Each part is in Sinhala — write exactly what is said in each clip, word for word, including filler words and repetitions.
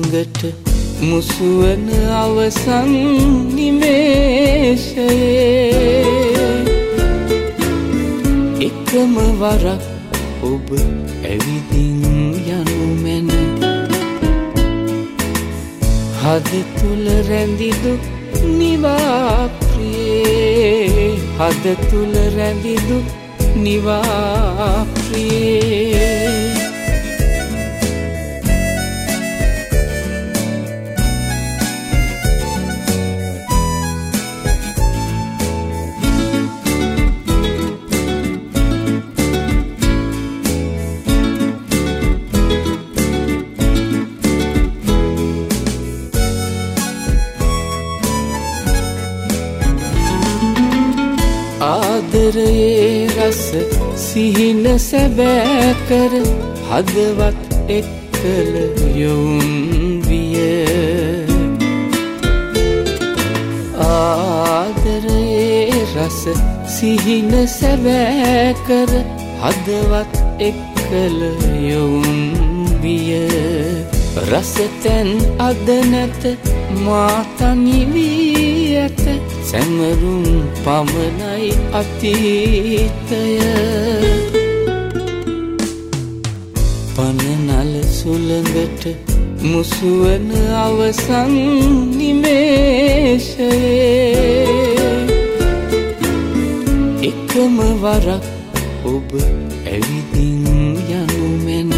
සුළඟට මුසුවන අවසන් නිමේෂයේ එකම වරක් ඔබ ඇවිදින් යනු මැන හද තුල රැඳි දුක් නිවා ප්‍රියේ හද තුල රැඳි දුක් නිවා ප්‍රියේ ආදරයේ රස සිහින සැබෑ කර හදවත් එක්කල යොවුන් විය ආදරයේ රස සිහින සැබෑ කර හදවත් එක්කල යොවුන් විය රසතැන් අද නැත මා තනි වී ඇත සැමරුම් පමණයි අතීතය පනනල සුළඟට මුසුවන අවසන් නිමේෂයේ එකම වරක් ඔබ ඇවිදින් යනු මැන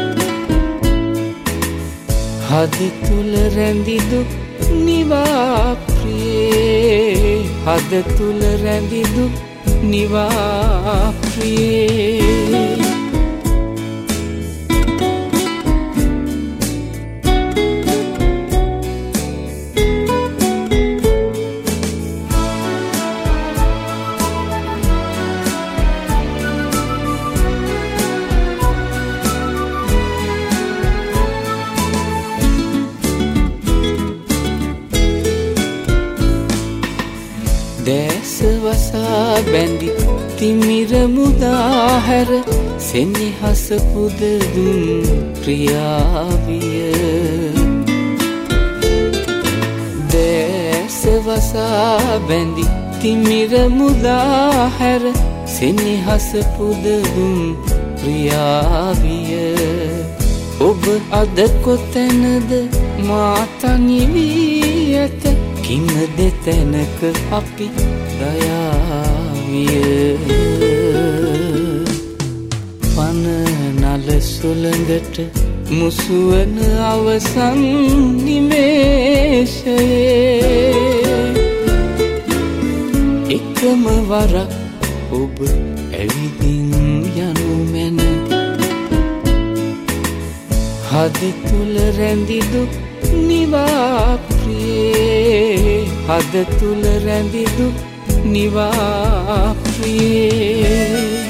හද තුල රැඳි දුක් නිවා ප්‍රියේ හද තුල රැඳි දුක් නිවා ප්‍රියේ දැස වසා බැඳි තිමිර මුදා හැර සෙනෙහස පුද දුන් ප්‍රියාවිය දැස වසා බැඳි තිමිර මුදා හැර සෙනෙහස පුද දුන් ප්‍රියාවිය ඔබ අද කොතැනද මා තනි වී ඇත කින දෙතැනක අපි දයාවිය පනනල සුළඟට මුසුවන අවසන් නිමේෂයේ එකම වරක් ඔබ ඇවිදින් යනු මැන හද තුල රැඳි දුක් නිවා ප්‍රියේ හද තුල රැඳි දුක් නිවා ප්‍රියේ